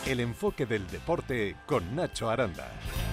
El enfoque del deporte con Nacho Aranda.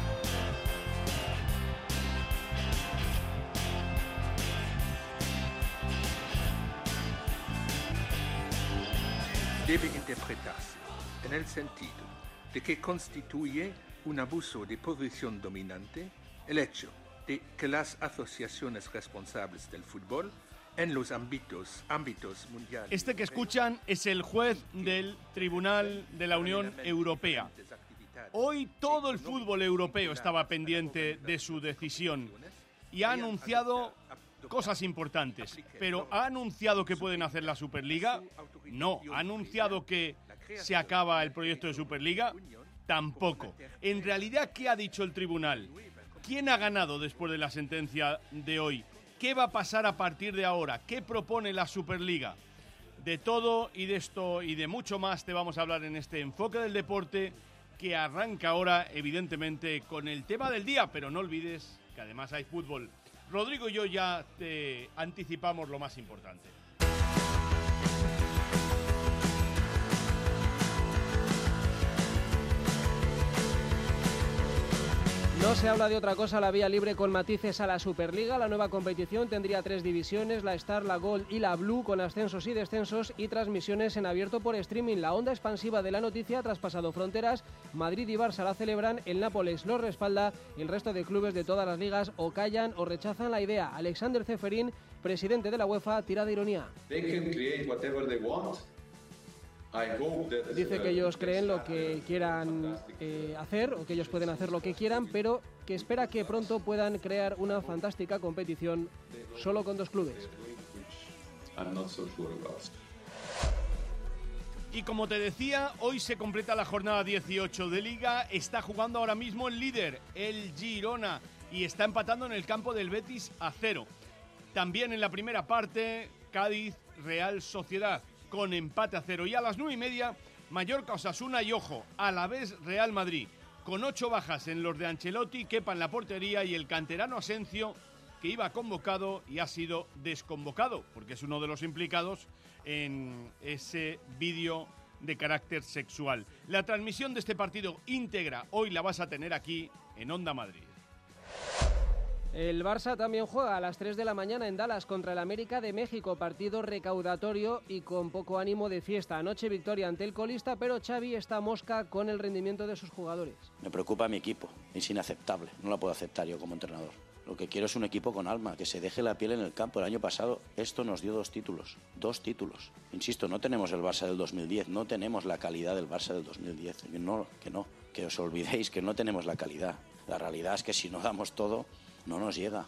Debe interpretarse en el sentido de que constituye un abuso de posición dominante el hecho de que las asociaciones responsables del fútbol en los ámbitos mundiales... Este que escuchan es el juez del Tribunal de la Unión Europea. Hoy todo el fútbol europeo estaba pendiente de su decisión y ha anunciado cosas importantes. Pero ¿ha anunciado que pueden hacer la Superliga? No. ¿Ha anunciado que se acaba el proyecto de Superliga? Tampoco. En realidad, ¿qué ha dicho el tribunal? ¿Quién ha ganado después de la sentencia de hoy? ¿Qué va a pasar a partir de ahora? ¿Qué propone la Superliga? De todo y de esto y de mucho más te vamos a hablar en este enfoque del deporte que arranca ahora, evidentemente, con el tema del día. Pero no olvides que además hay fútbol. Rodrigo y yo ya te anticipamos lo más importante. No se habla de otra cosa, la vía libre con matices a la Superliga. La nueva competición tendría 3 divisiones, la Star, la Gold y la Blue, con ascensos y descensos y transmisiones en abierto por streaming. La onda expansiva de la noticia ha traspasado fronteras. Madrid y Barça la celebran, el Nápoles lo respalda y el resto de clubes de todas las ligas o callan o rechazan la idea. Alexander Ceferín, presidente de la UEFA, tira de ironía. Dice que ellos creen lo que quieran hacer o que ellos pueden hacer lo que quieran, pero que espera que pronto puedan crear una fantástica competición solo con 2 clubes. Y como te decía, hoy se completa la jornada 18 de Liga. Está jugando ahora mismo el líder, el Girona, y está empatando en el campo del Betis a 0. También en la primera parte, Cádiz, Real Sociedad, con empate a 0. Y a las 9:30, Mallorca, Osasuna y, ojo, Alavés, Real Madrid. Con 8 bajas en los de Ancelotti, Kepa en la portería y el canterano Asensio, que iba convocado y ha sido desconvocado, porque es uno de los implicados en ese vídeo de carácter sexual. La transmisión de este partido íntegra hoy la vas a tener aquí en Onda Madrid. El Barça también juega a las 3 de la mañana en Dallas contra el América de México, partido recaudatorio y con poco ánimo de fiesta. Anoche victoria ante el colista, pero Xavi está mosca con el rendimiento de sus jugadores. Me preocupa mi equipo, es inaceptable, no la puedo aceptar yo como entrenador. Lo que quiero es un equipo con alma, que se deje la piel en el campo. El año pasado esto nos dio 2 títulos. Insisto, no tenemos el Barça del 2010, no tenemos la calidad del Barça del 2010. Que os olvidéis que no tenemos la calidad. La realidad es que si no damos todo, no nos llega.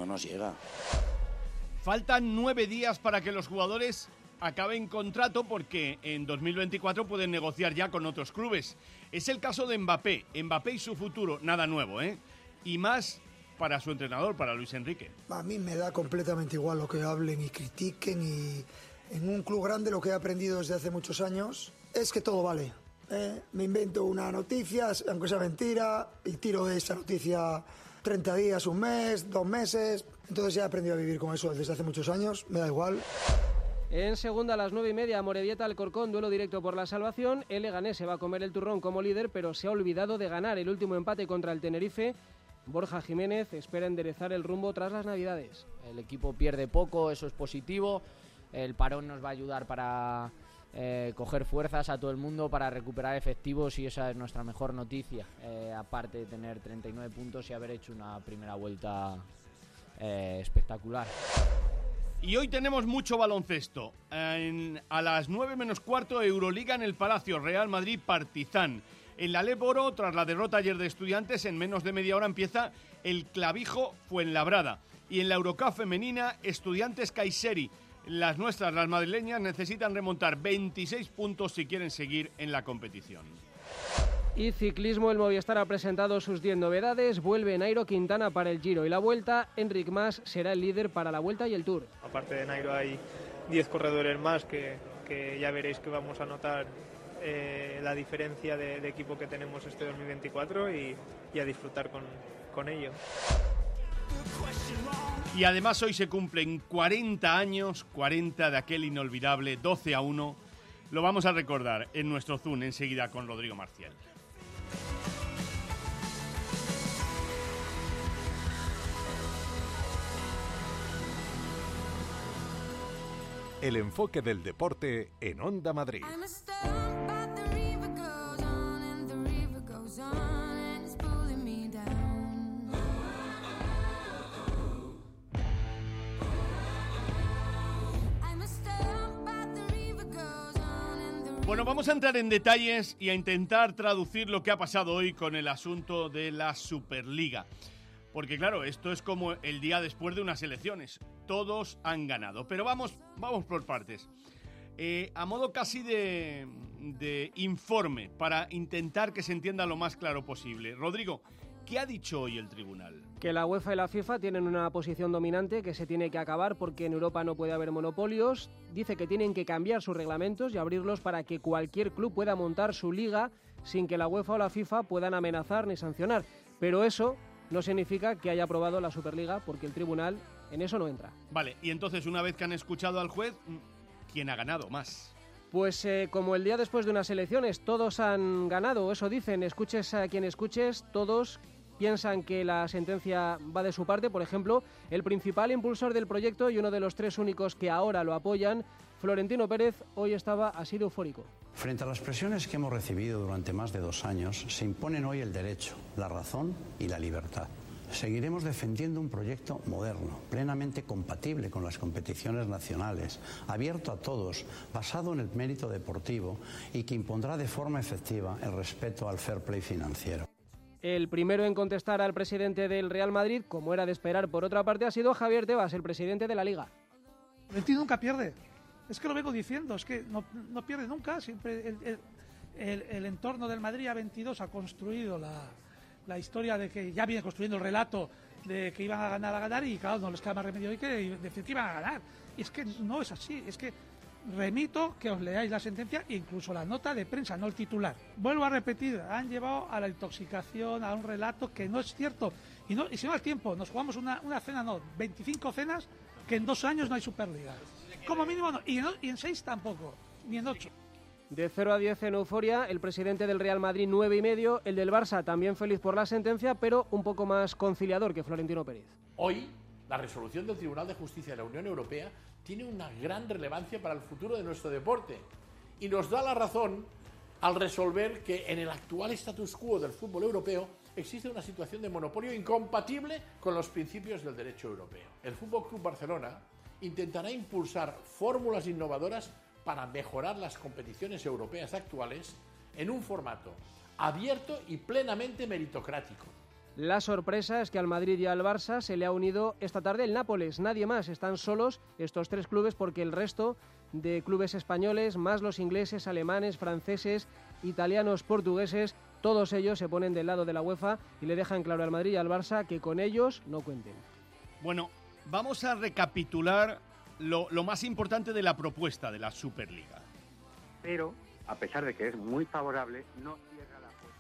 Faltan 9 días para que los jugadores acaben contrato porque en 2024 pueden negociar ya con otros clubes. Es el caso de Mbappé y su futuro, nada nuevo, y más para su entrenador, para Luis Enrique. A mí me da completamente igual lo que hablen y critiquen, y en un club grande lo que he aprendido desde hace muchos años es que todo vale. Me invento una noticia, aunque sea mentira, y tiro de esa noticia 30 días, un mes, 2 meses. Entonces ya he aprendido a vivir con eso desde hace muchos años, me da igual. En segunda, a las 9:30, Amorebieta-Alcorcón, duelo directo por la salvación. El Leganés se va a comer el turrón como líder, pero se ha olvidado de ganar el último empate contra el Tenerife. Borja Jiménez espera enderezar el rumbo tras las Navidades. El equipo pierde poco, eso es positivo. El parón nos va a ayudar para coger fuerzas a todo el mundo, para recuperar efectivos, y esa es nuestra mejor noticia, aparte de tener 39 puntos y haber hecho una primera vuelta espectacular. Y hoy tenemos mucho baloncesto. A las 9 menos cuarto, Euroliga en el Palacio, Real Madrid-Partizan. En la Leb Oro, tras la derrota ayer de Estudiantes, en menos de media hora empieza el Clavijo Fuenlabrada. Y en la Eurocup femenina, Estudiantes-Kayseri. Las nuestras, las madrileñas, necesitan remontar 26 puntos si quieren seguir en la competición. Y ciclismo, el Movistar ha presentado sus 10 novedades. Vuelve Nairo Quintana para el Giro y la Vuelta. Enric Mas será el líder para la Vuelta y el Tour. Aparte de Nairo hay 10 corredores más que ya veréis que vamos a notar la diferencia de equipo que tenemos este 2024 y a disfrutar con ello. Y además hoy se cumplen 40 años, 40 de aquel inolvidable 12-1, Lo vamos a recordar en nuestro Zoom enseguida con Rodrigo Marcial. El enfoque del deporte en Onda Madrid. Bueno, vamos a entrar en detalles y a intentar traducir lo que ha pasado hoy con el asunto de la Superliga. Porque claro, esto es como el día después de unas elecciones. Todos han ganado. Pero vamos por partes. A modo casi de informe, para intentar que se entienda lo más claro posible. Rodrigo, ¿qué ha dicho hoy el tribunal? Que la UEFA y la FIFA tienen una posición dominante que se tiene que acabar porque en Europa no puede haber monopolios. Dice que tienen que cambiar sus reglamentos y abrirlos para que cualquier club pueda montar su liga sin que la UEFA o la FIFA puedan amenazar ni sancionar. Pero eso no significa que haya aprobado la Superliga porque el tribunal en eso no entra. Vale, y entonces una vez que han escuchado al juez, ¿quién ha ganado más? Pues como el día después de unas elecciones, todos han ganado, eso dicen, escuches a quien escuches, todos piensan que la sentencia va de su parte. Por ejemplo, el principal impulsor del proyecto y uno de los 3 únicos que ahora lo apoyan, Florentino Pérez, hoy ha sido eufórico. Frente a las presiones que hemos recibido durante más de 2 años, se imponen hoy el derecho, la razón y la libertad. Seguiremos defendiendo un proyecto moderno, plenamente compatible con las competiciones nacionales, abierto a todos, basado en el mérito deportivo y que impondrá de forma efectiva el respeto al fair play financiero. El primero en contestar al presidente del Real Madrid, como era de esperar por otra parte, ha sido Javier Tebas, el presidente de la Liga. Florentino nunca pierde. Es que lo vengo diciendo, es que no pierde nunca. Siempre el entorno del Madrid A22 ha construido la historia de que ya viene construyendo el relato de que iban a ganar y claro, no les queda más remedio hoy que decir que iban a ganar. Y es que no es así, es que remito que os leáis la sentencia e incluso la nota de prensa, no el titular. Vuelvo a repetir, han llevado a la intoxicación, a un relato que no es cierto. Y si no al tiempo, nos jugamos una cena, no, 25 cenas, que en 2 años no hay Superliga. Como mínimo no, y en 6 tampoco, ni en 8. De 0 a 10 en euforia, el presidente del Real Madrid 9,5, el del Barça también feliz por la sentencia, pero un poco más conciliador que Florentino Pérez. Hoy, la resolución del Tribunal de Justicia de la Unión Europea tiene una gran relevancia para el futuro de nuestro deporte y nos da la razón al resolver que en el actual status quo del fútbol europeo existe una situación de monopolio incompatible con los principios del derecho europeo. El Fútbol Club Barcelona intentará impulsar fórmulas innovadoras para mejorar las competiciones europeas actuales en un formato abierto y plenamente meritocrático. La sorpresa es que al Madrid y al Barça se le ha unido esta tarde el Nápoles. Nadie más, están solos estos 3 clubes porque el resto de clubes españoles, más los ingleses, alemanes, franceses, italianos, portugueses, todos ellos se ponen del lado de la UEFA y le dejan claro al Madrid y al Barça que con ellos no cuenten. Bueno, vamos a recapitular lo más importante de la propuesta de la Superliga. Pero, a pesar de que es muy favorable, no cierra la puerta.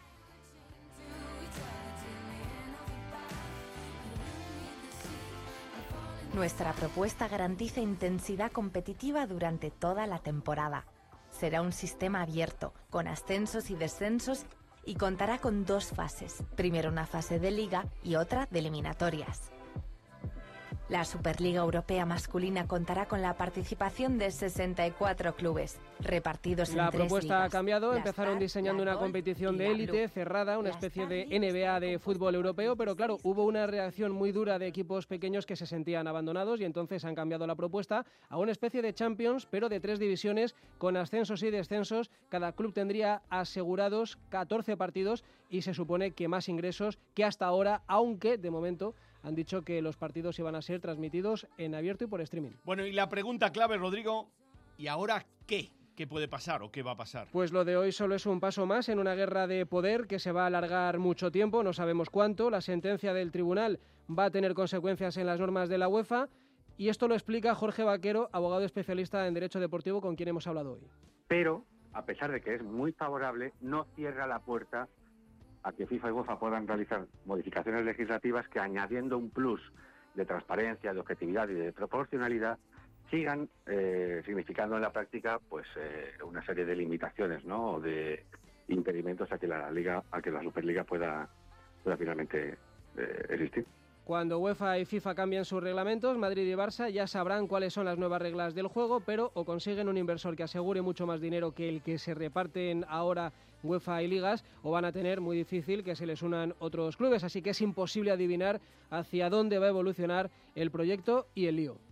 Nuestra propuesta garantiza intensidad competitiva durante toda la temporada. Será un sistema abierto, con ascensos y descensos, y contará con 2 fases. Primero una fase de liga y otra de eliminatorias. La Superliga Europea masculina contará con la participación de 64 clubes, repartidos en 3 ligas. La propuesta ha cambiado, empezaron diseñando una competición de élite cerrada, una especie de NBA de fútbol europeo, pero claro, hubo una reacción muy dura de equipos pequeños que se sentían abandonados y entonces han cambiado la propuesta a una especie de Champions, pero de 3 divisiones con ascensos y descensos. Cada club tendría asegurados 14 partidos y se supone que más ingresos que hasta ahora, aunque de momento han dicho que los partidos iban a ser transmitidos en abierto y por streaming. Bueno, y la pregunta clave, Rodrigo, ¿y ahora qué? ¿Qué puede pasar o qué va a pasar? Pues lo de hoy solo es un paso más en una guerra de poder que se va a alargar mucho tiempo, no sabemos cuánto. La sentencia del tribunal va a tener consecuencias en las normas de la UEFA y esto lo explica Jorge Vaquero, abogado especialista en Derecho Deportivo, con quien hemos hablado hoy. Pero, a pesar de que es muy favorable, no cierra la puerta a que FIFA y UEFA puedan realizar modificaciones legislativas que, añadiendo un plus de transparencia, de objetividad y de proporcionalidad, sigan significando en la práctica pues una serie de limitaciones, ¿no? O de impedimentos a que la Superliga pueda finalmente existir. Cuando UEFA y FIFA cambien sus reglamentos, Madrid y Barça ya sabrán cuáles son las nuevas reglas del juego, pero o consiguen un inversor que asegure mucho más dinero que el que se reparten ahora UEFA y ligas, o van a tener muy difícil que se les unan otros clubes. Así que es imposible adivinar hacia dónde va a evolucionar el proyecto y el lío.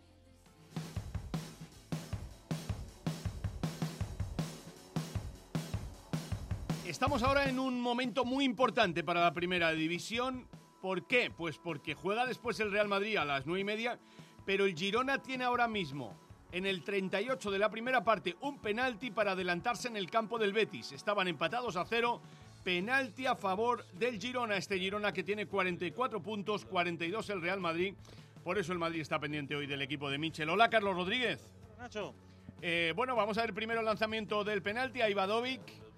Estamos ahora en un momento muy importante para la primera división. ¿Por qué? Pues porque juega después el Real Madrid a las 9:30, pero el Girona tiene ahora mismo, en el 38 de la primera parte, un penalti para adelantarse en el campo del Betis. Estaban empatados a 0, penalti a favor del Girona. Este Girona que tiene 44 puntos, 42 el Real Madrid. Por eso el Madrid está pendiente hoy del equipo de Michel. Hola, Carlos Rodríguez. Nacho. Bueno, vamos a ver primero el lanzamiento del penalti a Ivadovic.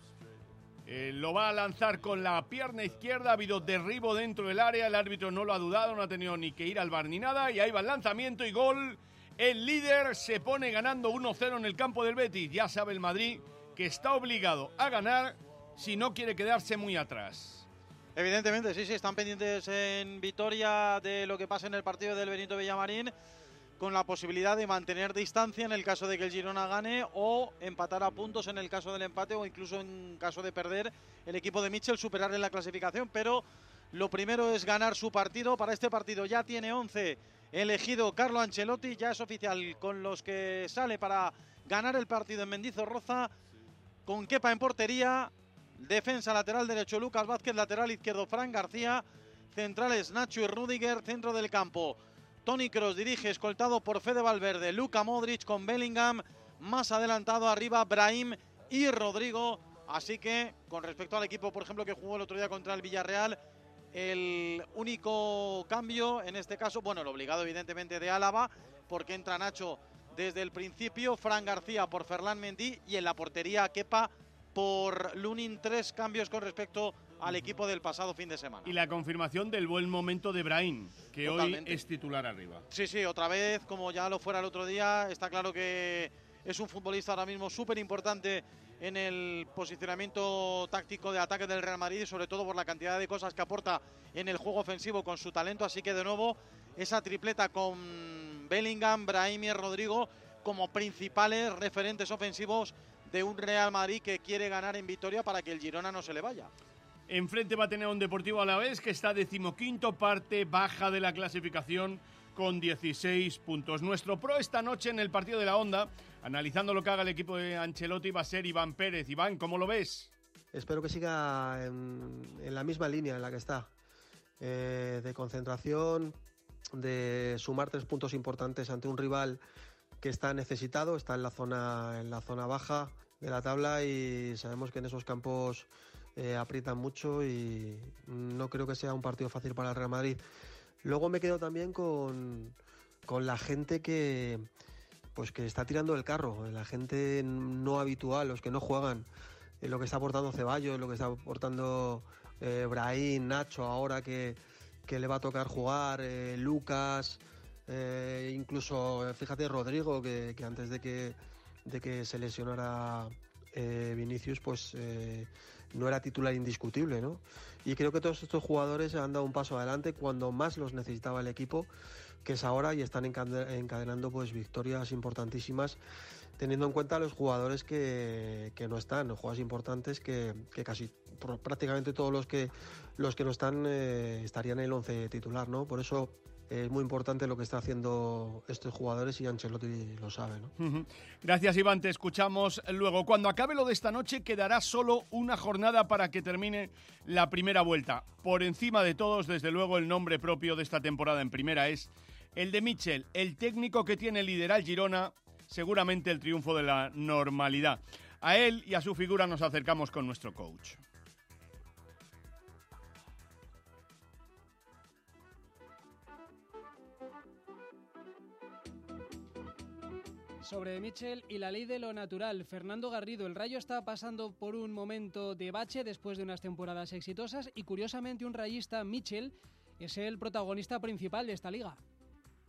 Lo va a lanzar con la pierna izquierda, ha habido derribo dentro del área, el árbitro no lo ha dudado, no ha tenido ni que ir al bar ni nada, y ahí va el lanzamiento y gol. El líder se pone ganando 1-0 en el campo del Betis. Ya sabe el Madrid que está obligado a ganar si no quiere quedarse muy atrás. Evidentemente, sí, están pendientes en Vitoria de lo que pasa en el partido del Benito Villamarín, con la posibilidad de mantener distancia en el caso de que el Girona gane o empatar a puntos en el caso del empate, o incluso en caso de perder el equipo de Michel, superar en la clasificación. Pero lo primero es ganar su partido. Para este partido ya tiene 11 elegido Carlo Ancelotti, ya es oficial con los que sale para ganar el partido en Mendizorroza, con Kepa en portería, defensa lateral derecho Lucas Vázquez, lateral izquierdo Fran García, centrales Nacho y Rüdiger, centro del campo Toni Kroos dirige, escoltado por Fede Valverde, Luka Modric con Bellingham, más adelantado arriba Brahim y Rodrigo. Así que, con respecto al equipo, por ejemplo, que jugó el otro día contra el Villarreal, el único cambio, en este caso, bueno, el obligado evidentemente de Álava, porque entra Nacho desde el principio, Fran García por Ferland Mendy y en la portería Kepa por Lunin. 3 cambios con respecto al equipo del pasado fin de semana. Y la confirmación del buen momento de Brahim, que totalmente hoy es titular arriba. Sí, otra vez, como ya lo fuera el otro día. Está claro que es un futbolista ahora mismo súper importante en el posicionamiento táctico de ataque del Real Madrid, sobre todo por la cantidad de cosas que aporta en el juego ofensivo con su talento. Así que de nuevo esa tripleta con Bellingham, Brahim y Rodrigo como principales referentes ofensivos de un Real Madrid que quiere ganar en Vitoria para que el Girona no se le vaya. Enfrente va a tener un Deportivo Alavés que está 15º, parte baja de la clasificación con 16 puntos. Nuestro pro esta noche en el partido de la Onda, analizando lo que haga el equipo de Ancelotti, va a ser Iván Pérez. Iván, ¿cómo lo ves? Espero que siga en la misma línea en la que está, de concentración, de sumar 3 puntos importantes ante un rival que está necesitado, está en la zona baja de la tabla, y sabemos que en esos campos aprietan mucho y no creo que sea un partido fácil para el Real Madrid. Luego me quedo también con la gente que está tirando el carro, la gente no habitual, los que no juegan, lo que está aportando Ceballos, lo que está aportando Brahim, Nacho ahora que le va a tocar jugar, Lucas, incluso fíjate Rodrigo que antes de que se lesionara Vinicius no era titular indiscutible, ¿no? Y creo que todos estos jugadores han dado un paso adelante cuando más los necesitaba el equipo, que es ahora, y están encadenando victorias importantísimas, teniendo en cuenta los jugadores que no están, los jugadores importantes que casi prácticamente todos los que no están estarían en el 11 titular, ¿no? Por eso es muy importante lo que está haciendo estos jugadores, y Ancelotti lo sabe, ¿no? Gracias, Iván, te escuchamos luego. Cuando acabe lo de esta noche quedará solo una jornada para que termine la primera vuelta. Por encima de todos, desde luego, el nombre propio de esta temporada en primera es el de Michel, el técnico que tiene líder al Girona, seguramente el triunfo de la normalidad. A él y a su figura nos acercamos con nuestro coach. Sobre Michel y la ley de lo natural, Fernando Garrido, el Rayo está pasando por un momento de bache después de unas temporadas exitosas y curiosamente un rayista, Michel, es el protagonista principal de esta liga.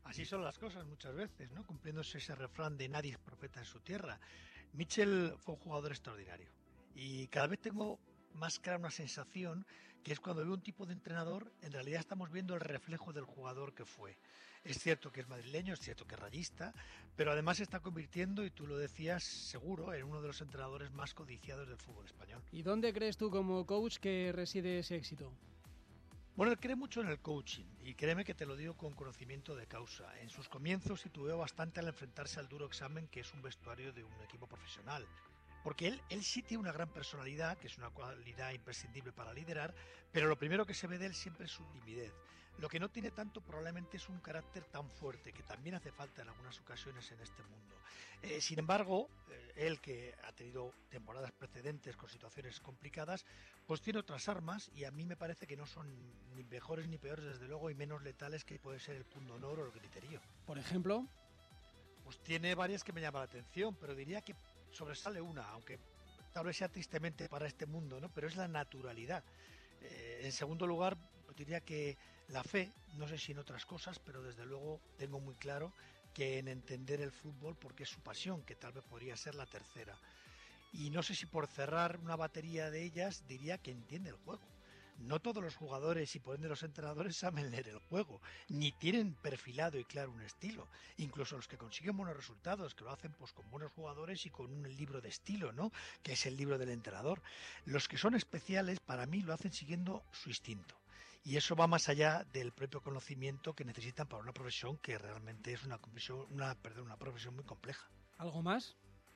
así son las cosas muchas veces, ¿no? Cumpliéndose ese refrán de nadie es profeta en su tierra. Mitchell fue un jugador extraordinario y cada vez tengo más clara una sensación que es cuando veo un tipo de entrenador, en realidad estamos viendo el reflejo del jugador que fue. Es cierto que es madrileño, es cierto que es rayista, pero además se está convirtiendo, y tú lo decías, seguro, en uno de los entrenadores más codiciados del fútbol español. ¿Y dónde crees tú como coach que reside ese éxito? Bueno, él cree mucho en el coaching y créeme que te lo digo con conocimiento de causa. En sus comienzos titubeó bastante al enfrentarse al duro examen que es un vestuario de un equipo profesional. Porque él sí tiene una gran personalidad, que es una cualidad imprescindible para liderar, pero lo primero que se ve de él siempre es su timidez. Lo que no tiene tanto probablemente es un carácter tan fuerte, que también hace falta en algunas ocasiones en este mundo. Sin embargo, él, que ha tenido temporadas precedentes con situaciones complicadas, pues tiene otras armas y a mí me parece que no son ni mejores ni peores, desde luego, y menos letales que puede ser el punto honor o el griterío. Por ejemplo, pues tiene varias que me llaman la atención, pero diría que sobresale una, aunque tal vez sea tristemente para este mundo, ¿no? Pero es la naturalidad. En segundo lugar, diría que la fe, no sé si en otras cosas, pero desde luego tengo muy claro que en entender el fútbol, porque es su pasión, que tal vez podría ser la tercera. Y no sé si por cerrar una batería de ellas, diría que entiende el juego. No todos los jugadores y por ende los entrenadores saben leer el juego, ni tienen perfilado y claro un estilo. Incluso los que consiguen buenos resultados, que lo hacen pues con buenos jugadores y con un libro de estilo, ¿no? Que es el libro del entrenador. Los que son especiales, para mí, lo hacen siguiendo su instinto. Y eso va más allá del propio conocimiento que necesitan para una profesión que realmente es una profesión muy compleja. ¿Algo más?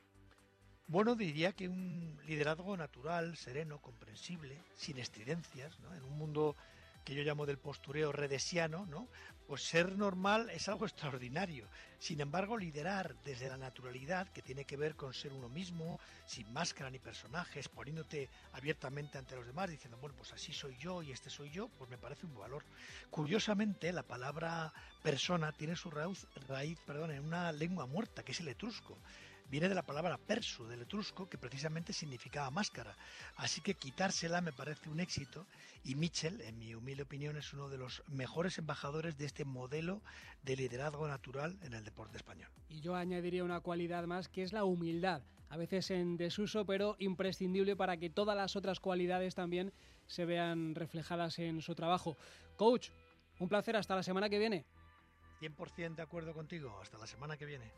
Bueno, diría que un liderazgo natural, sereno, comprensible, sin estridencias, ¿no? En un mundo que yo llamo del postureo redesiano, ¿no? Pues ser normal es algo extraordinario. Sin embargo, liderar desde la naturalidad, que tiene que ver con ser uno mismo, sin máscara ni personajes, poniéndote abiertamente ante los demás, diciendo, bueno, pues así soy yo y este soy yo, pues me parece un valor. Curiosamente, la palabra persona tiene su raíz en una lengua muerta, que es el etrusco. Viene de la palabra persu, del etrusco, que precisamente significaba máscara. Así que quitársela me parece un éxito, y Mitchell, en mi humilde opinión, es uno de los mejores embajadores de este modelo de liderazgo natural en el deporte español. Y yo añadiría una cualidad más, que es la humildad, a veces en desuso, pero imprescindible para que todas las otras cualidades también se vean reflejadas en su trabajo. Coach, un placer, hasta la semana que viene. 100% de acuerdo contigo, hasta la semana que viene.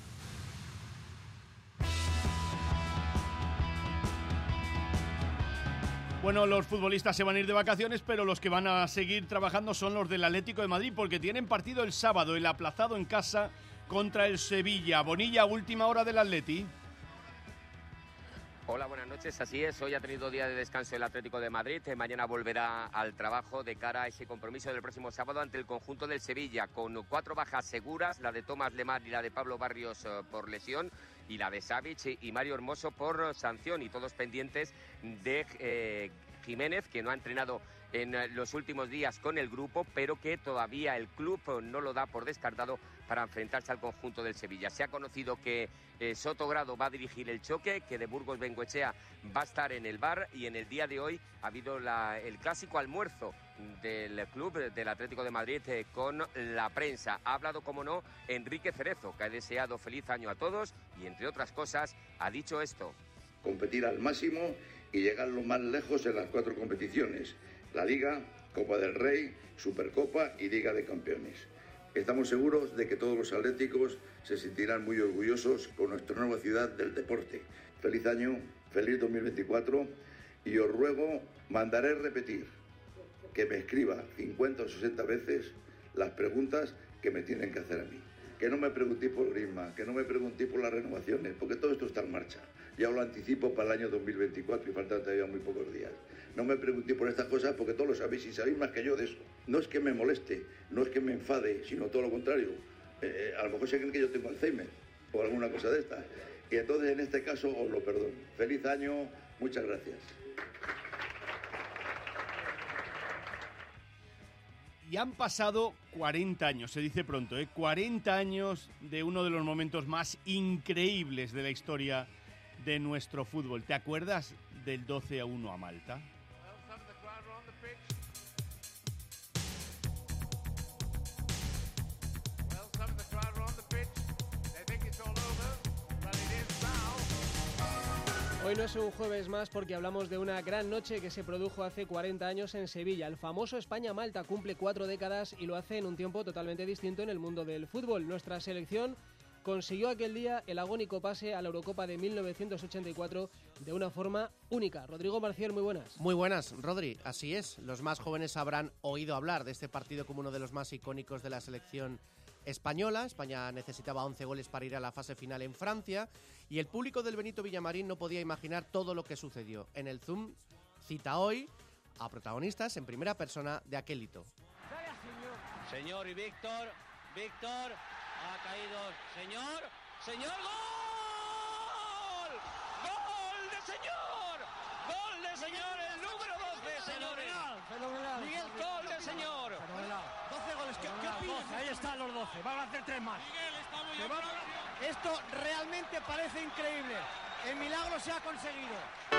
Bueno, los futbolistas se van a ir de vacaciones, pero los que van a seguir trabajando son los del Atlético de Madrid, porque tienen partido el sábado, el aplazado en casa contra el Sevilla. Bonilla, última hora del Atleti. Hola, buenas noches. Así es, hoy ha tenido día de descanso el Atlético de Madrid. Mañana volverá al trabajo de cara a ese compromiso del próximo sábado ante el conjunto del Sevilla, con 4 bajas seguras, la de Tomás Lemar y la de Pablo Barrios por lesión, y la de Savic y Mario Hermoso por sanción, y todos pendientes de Jiménez, que no ha entrenado en los últimos días con el grupo, pero que todavía el club no lo da por descartado para enfrentarse al conjunto del Sevilla. Se ha conocido que Soto Grado va a dirigir el choque, que de Burgos Bengoechea va a estar en el bar, y en el día de hoy ha habido el clásico almuerzo del club del Atlético de Madrid con la prensa. Ha hablado, como no, Enrique Cerezo, que ha deseado feliz año a todos y, entre otras cosas, ha dicho esto. Competir al máximo y llegar lo más lejos en las 4 competiciones: la Liga, Copa del Rey, Supercopa y Liga de Campeones. Estamos seguros de que todos los atléticos se sentirán muy orgullosos con nuestra nueva ciudad del deporte. Feliz año, feliz 2024, y os ruego, mandaré repetir, que me escriba 50 o 60 veces las preguntas que me tienen que hacer a mí. Que no me preguntéis por Griezmann, que no me preguntéis por las renovaciones, porque todo esto está en marcha. Ya os lo anticipo para el año 2024 y faltan todavía muy pocos días. No me preguntéis por estas cosas porque todos lo sabéis y sabéis más que yo de eso. No es que me moleste, no es que me enfade, sino todo lo contrario. A lo mejor se creen que yo tengo Alzheimer o alguna cosa de estas. Y entonces en este caso os lo perdono. Feliz año, muchas gracias. Y han pasado 40 años, se dice pronto, 40 años de uno de los momentos más increíbles de la historia de nuestro fútbol. ¿Te acuerdas del 12-1 a Malta? Hoy no es un jueves más porque hablamos de una gran noche que se produjo hace 40 años en Sevilla. El famoso España-Malta cumple 4 décadas y lo hace en un tiempo totalmente distinto en el mundo del fútbol. Nuestra selección consiguió aquel día el agónico pase a la Eurocopa de 1984 de una forma única. Rodrigo Marcial, muy buenas. Muy buenas, Rodri. Así es, los más jóvenes habrán oído hablar de este partido como uno de los más icónicos de la selección española. España necesitaba 11 goles para ir a la fase final en Francia y el público del Benito Villamarín no podía imaginar todo lo que sucedió. En el Zoom cita hoy a protagonistas en primera persona de aquel hito. Señor y Víctor, ha caído, señor, ¡gol! ¡Gol de señor, el número 12, señores! Fenomenal. Miguel, gol de señor. Fenomenal. 12 goles, ¿qué opinas? Ahí están los 12, van a hacer 3 más. Miguel, está muy bien. Esto realmente parece increíble. El milagro se ha conseguido.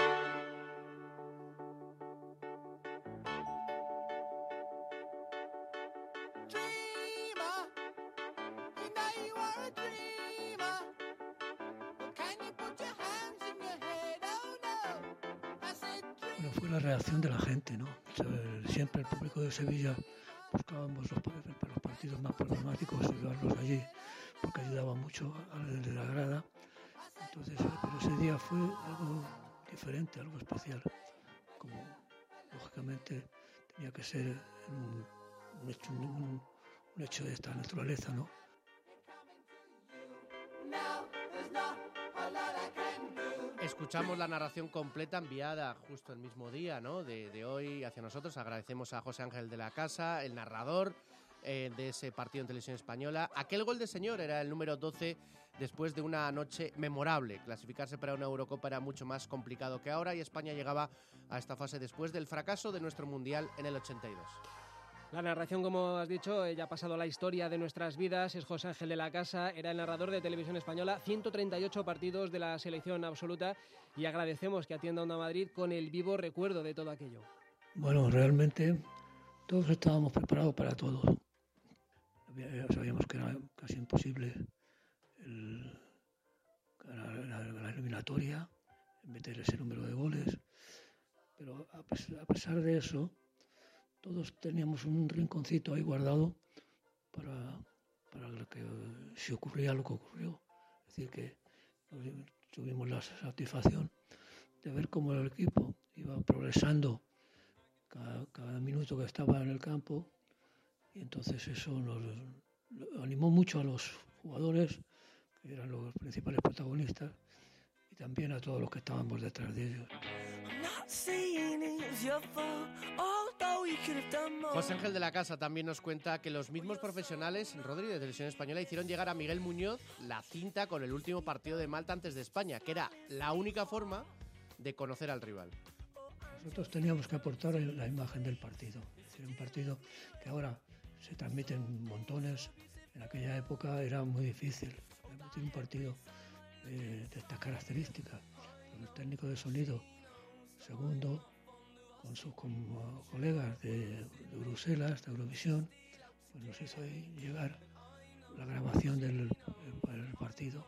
Bueno, fue la reacción de la gente, ¿no? Siempre el público de Sevilla buscábamos los partidos más problemáticos y llevarlos allí porque ayudaba mucho a la grada. Entonces, pero ese día fue algo diferente, algo especial, como lógicamente tenía que ser un hecho de esta naturaleza, ¿no? Escuchamos la narración completa enviada justo el mismo día, ¿no? de hoy hacia nosotros. Agradecemos a José Ángel de la Casa, el narrador de ese partido en Televisión Española. Aquel gol de señor era el número 12 después de una noche memorable. Clasificarse para una Eurocopa era mucho más complicado que ahora y España llegaba a esta fase después del fracaso de nuestro Mundial en el 82. La narración, como has dicho, ya ha pasado a la historia de nuestras vidas. Es José Ángel de la Casa, era el narrador de Televisión Española, 138 partidos de la selección absoluta y agradecemos que atienda Onda Madrid con el vivo recuerdo de todo aquello. Bueno, realmente todos estábamos preparados para todo. Sabíamos que era casi imposible la eliminatoria, meter ese número de goles, pero a pesar de eso, todos teníamos un rinconcito ahí guardado para que si ocurría lo que ocurrió. Es decir, que tuvimos la satisfacción de ver cómo el equipo iba progresando cada minuto que estaba en el campo y entonces eso nos animó mucho a los jugadores, que eran los principales protagonistas, y también a todos los que estábamos detrás de ellos. José Ángel de la Casa también nos cuenta que los mismos profesionales, Rodri, de Televisión Española, hicieron llegar a Miguel Muñoz la cinta con el último partido de Malta antes de España, que era la única forma de conocer al rival. Nosotros teníamos que aportar la imagen del partido. Es decir, un partido que ahora se transmiten montones. En aquella época era muy difícil transmitir un partido de estas características. El técnico de sonido, Segundo, con sus colegas de Bruselas, de Eurovisión, pues nos hizo llegar la grabación del partido.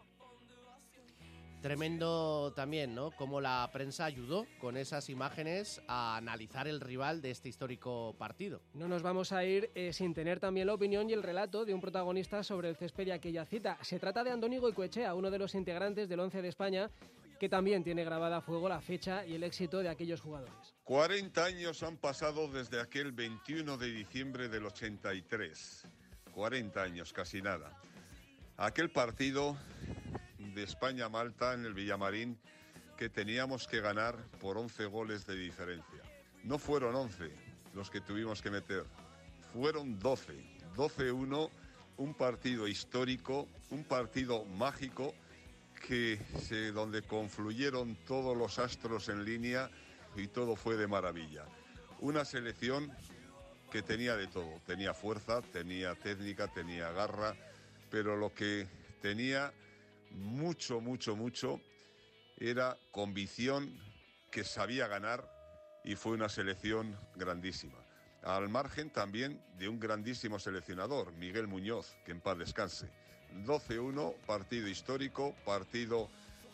Tremendo también, ¿no? Cómo la prensa ayudó con esas imágenes a analizar el rival de este histórico partido. No nos vamos a ir sin tener también la opinión y el relato de un protagonista sobre el césped de aquella cita. Se trata de Andoni Goicoechea, uno de los integrantes del 11 de España, que también tiene grabada a fuego la fecha y el éxito de aquellos jugadores. 40 años han pasado desde aquel 21 de diciembre del 83. 40 años, casi nada. Aquel partido de España-Malta en el Villamarín que teníamos que ganar por 11 goles de diferencia. No fueron 11 los que tuvimos que meter, fueron 12. 12-1, un partido histórico, un partido mágico donde confluyeron todos los astros en línea y todo fue de maravilla. Una selección que tenía de todo, tenía fuerza, tenía técnica, tenía garra, pero lo que tenía mucho era convicción, que sabía ganar, y fue una selección grandísima. Al margen también de un grandísimo seleccionador, Miguel Muñoz, que en paz descanse. 12-1, partido histórico, partido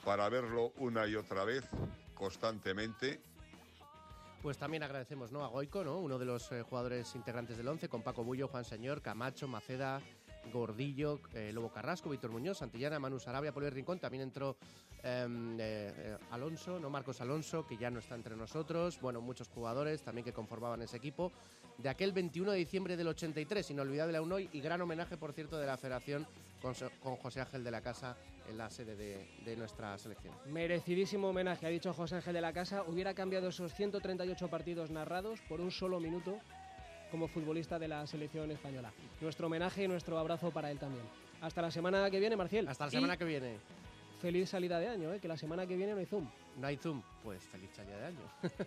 para verlo una y otra vez, constantemente. Pues también agradecemos, ¿no?, a Goico, ¿no?, uno de los jugadores integrantes del 11, con Paco Bullo, Juan Señor, Camacho, Maceda, Gordillo, Lobo Carrasco, Víctor Muñoz, Santillana, Manu Sarabia, Poli Rincón. También entró Alonso, ¿no?, Marcos Alonso, que ya no está entre nosotros. Bueno, muchos jugadores también que conformaban ese equipo de aquel 21 de diciembre del 83, inolvidable aún hoy, y gran homenaje, por cierto, de la Federación con José Ángel de la Casa en la sede de nuestra selección. Merecidísimo homenaje, ha dicho José Ángel de la Casa. Hubiera cambiado esos 138 partidos narrados por un solo minuto como futbolista de la selección española. Nuestro homenaje y nuestro abrazo para él también. Hasta la semana que viene, Marcial. Hasta la semana que viene. Feliz salida de año, que la semana que viene no hay Zoom. No hay Zoom, pues feliz salida de año.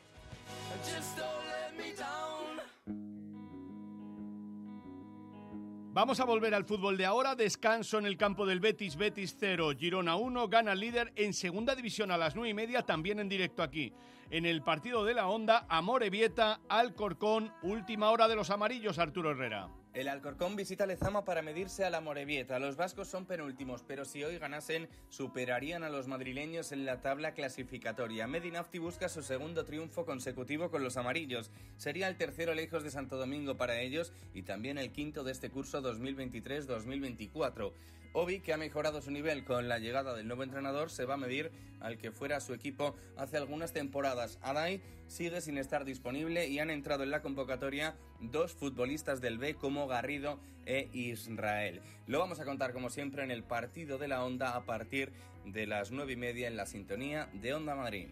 Vamos a volver al fútbol de ahora. Descanso en el campo del Betis. Betis 0, Girona 1. Gana el líder en segunda división a las 9:30. También en directo aquí. En el partido de la Onda, Amorebieta, Alcorcón. Última hora de los amarillos, Arturo Herrera. El Alcorcón visita Lezama para medirse a la Amorebieta. Los vascos son penúltimos, pero si hoy ganasen, superarían a los madrileños en la tabla clasificatoria. Medinafti busca su segundo triunfo consecutivo con los amarillos. Sería el tercero lejos de Santo Domingo para ellos y también el quinto de este curso 2023-2024. Obi, que ha mejorado su nivel con la llegada del nuevo entrenador, se va a medir al que fuera su equipo hace algunas temporadas. Adai sigue sin estar disponible y han entrado en la convocatoria dos futbolistas del B como Garrido e Israel. Lo vamos a contar como siempre en el partido de la Onda a partir de las 9:30 en la sintonía de Onda Madrid.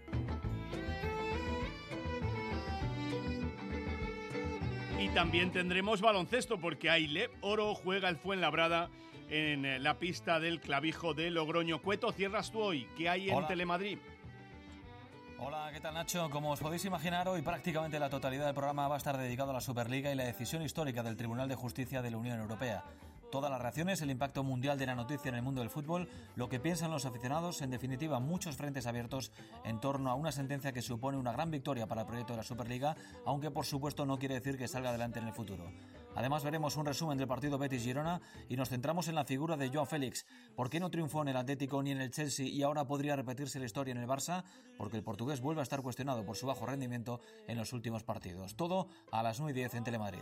Y también tendremos baloncesto porque Ailep Oro juega el Fuenlabrada en la pista del Clavijo de Logroño. Cueto, cierras tú hoy. ¿Qué hay en Telemadrid? Hola, ¿qué tal, Nacho? Como os podéis imaginar, hoy prácticamente la totalidad del programa va a estar dedicado a la Superliga y la decisión histórica del Tribunal de Justicia de la Unión Europea. Todas las reacciones, el impacto mundial de la noticia en el mundo del fútbol, lo que piensan los aficionados, en definitiva muchos frentes abiertos en torno a una sentencia que supone una gran victoria para el proyecto de la Superliga, aunque por supuesto no quiere decir que salga adelante en el futuro. Además veremos un resumen del partido Betis-Girona y nos centramos en la figura de Joao Félix. ¿Por qué no triunfó en el Atlético ni en el Chelsea y ahora podría repetirse la historia en el Barça? Porque el portugués vuelve a estar cuestionado por su bajo rendimiento en los últimos partidos. Todo a las 9:10 en Telemadrid.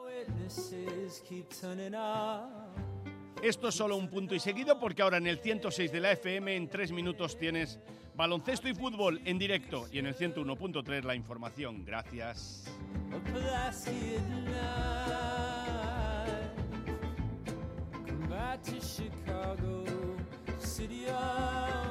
Esto es solo un punto y seguido porque ahora en el 106 de la FM en 3 minutos tienes baloncesto y fútbol en directo y en el 101.3 la información. Gracias. Chicago, city of